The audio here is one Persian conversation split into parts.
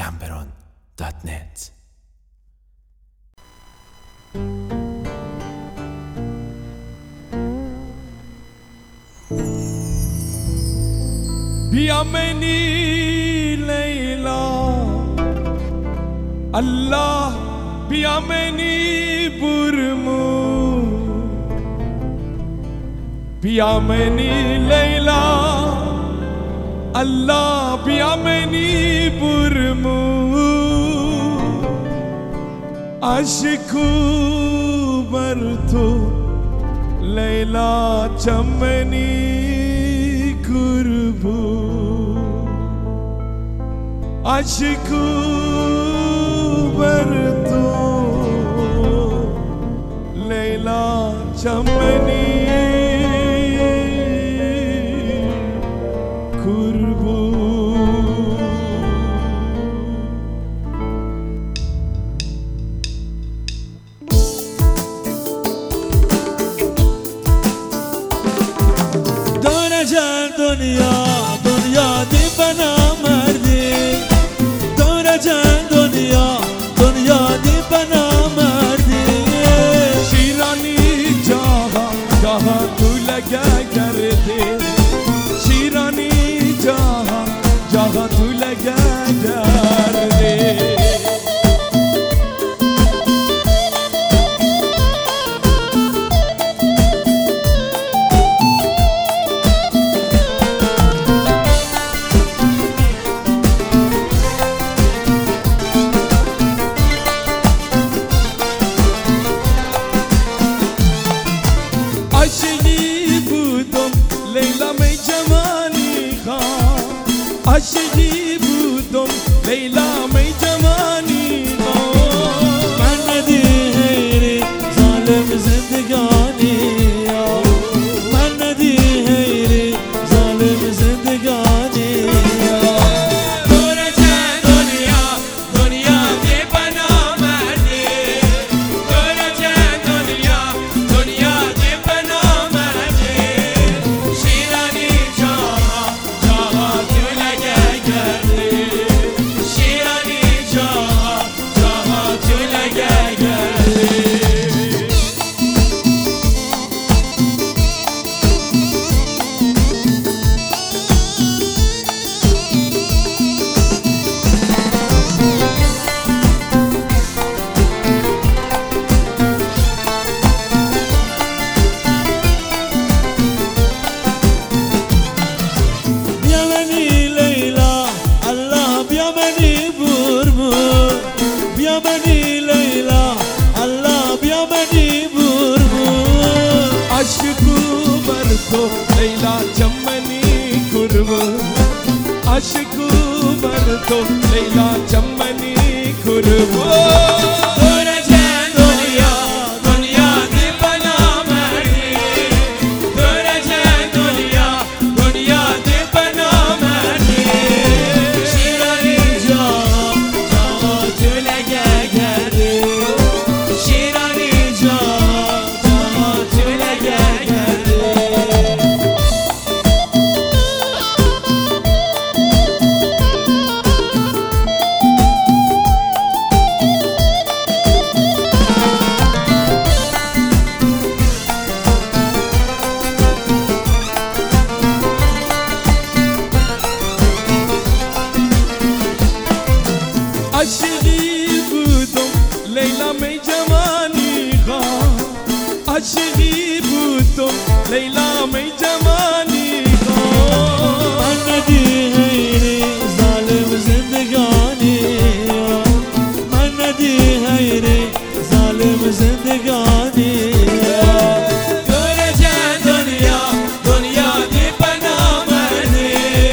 gamberon.net. بیا منی لیلا الله بیا منی برمو بیا منی لیلا الله بیا منی برمو عاشقو بر تو لیلا چمنی kurbu aşkı verdu Leyla çameni kurbu دنیا دی بنا مردی دورجان دنیا دی بنا مردی شیرانی جاها تو لگا کردی شیرانی جاها تو لگا کردی عاشقی بودم لیلا می جوانی خواه عاشقی بودم لیلا می جوانی خواه من ندیری ظالم زندگانی من ندیری ظالم زندگانی دنیا دی بنا مردی دنیا دی بنا مردی شیرانی جاها تو لگا کردی شیرانی جاها تو لگا کردی Leyla çamani kurbu aşkı bardo Leyla çamani kurbu Döneceksin dünya di bana merdi Döneceksin dünya di bana merdi Şirani caha tüle geldi Şirani caha tüle geldi عاشقی بودم لیلا می جوانی خواه عاشقی بودم لیلا می جوانی خواه من ندیری ظالم زندگانی من ندیری ظالم زندگانی دنیا دی بنا مردی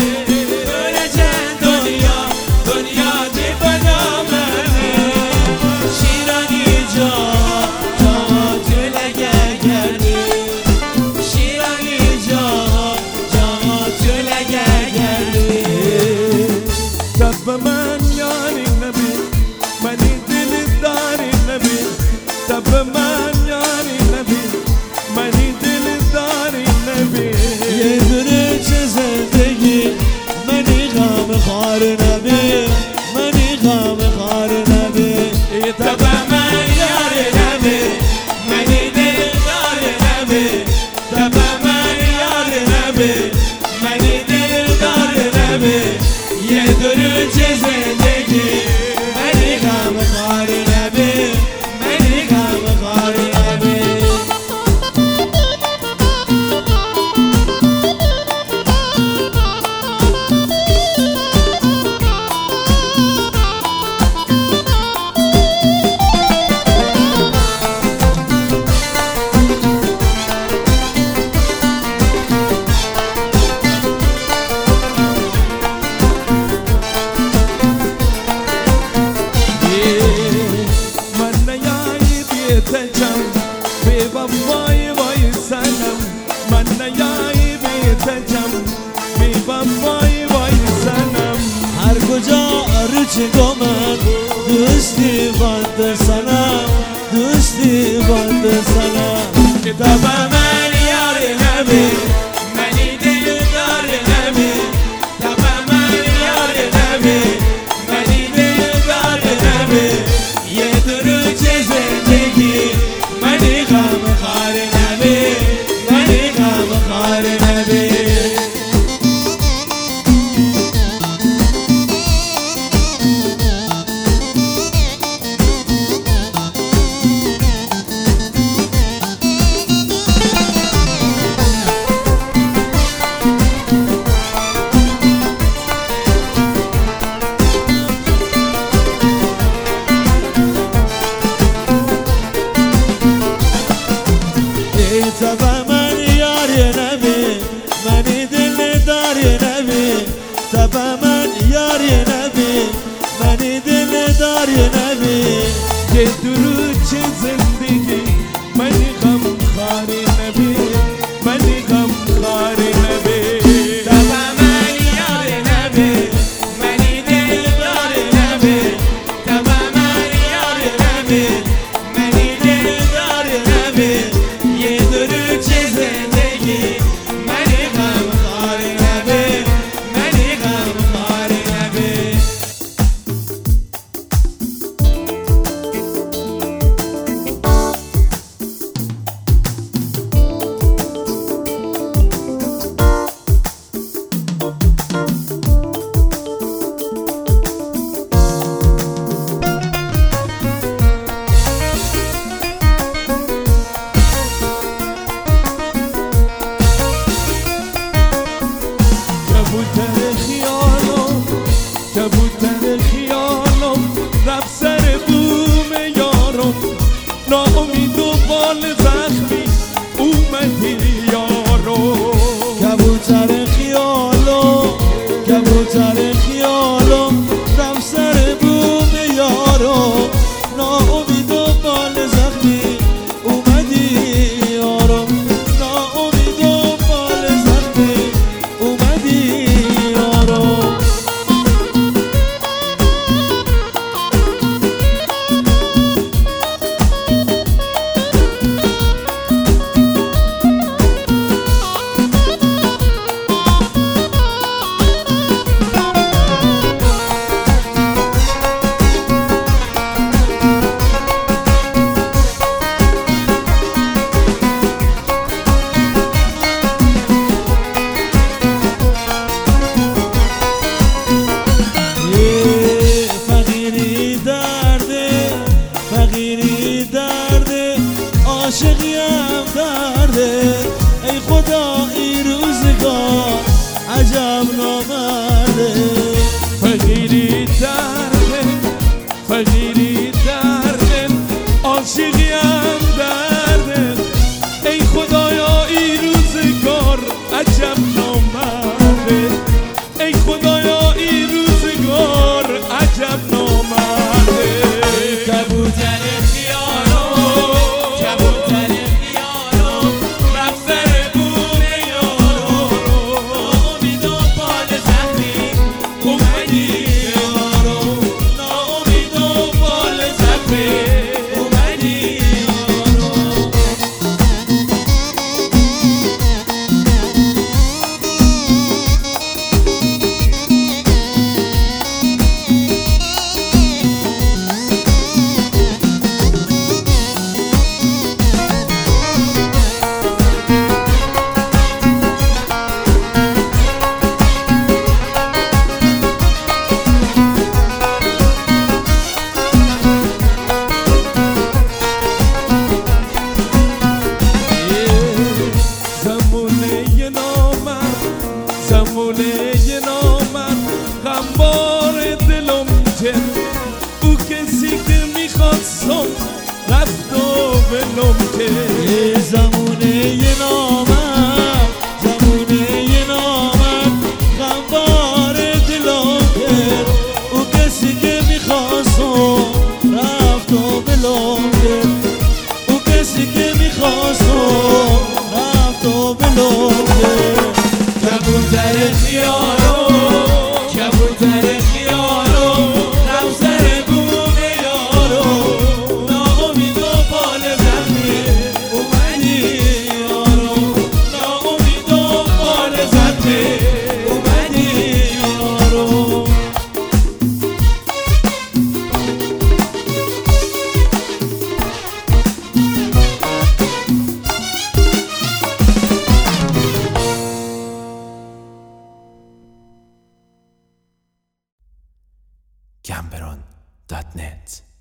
دنیا دی بنا مردی شیرانی جاها تو لگا کردی شیرانی جاها تو لگا کردی تب من یاری نبی منی دل داری نبی تب من یاری نبی منی دل داری نبی یه دونه چه زندگی منی غم خار نبی منی غم یه درود زندگی منی غم خار نبی منی غم خار نبی وای وای سنم من نیایی بیتجم بیبم وای وای سنم هر کجا رچگو من دوستی بند سنم دوستی بند سنم کتاب من یار نبی منی دلدار نبی کتاب من یار نبی منی دلدار نبی یه درود زندگی منی غم خار نبی منی غم خار نبی تبا من یار نبی منی دلدار نبی تبا من یار نبی منی دلدار نبی یه درود زندگی منی غم خار نبی منی غم خار نبی تبا من یار نبی منی دلدار نبی تبا من یار نبی منی دلدار نبی یه درود زندگی منی غم خار نبی منی غم خار نبی کرد او کسی که میخواستم رفت و ولم کرد زمونه نامم زمونه نامم غمبار دلم کرد او کسی که میخواستم رفت و ولم کرد او کسی که میخواستم رفت و ولم کرد کبوتر خیالو کبوتر خیالو رفت سر بوم یارو ناامید و بال زخمی اومدی یارو ناامید و بال زخمی اومدی یارو Gamberon.net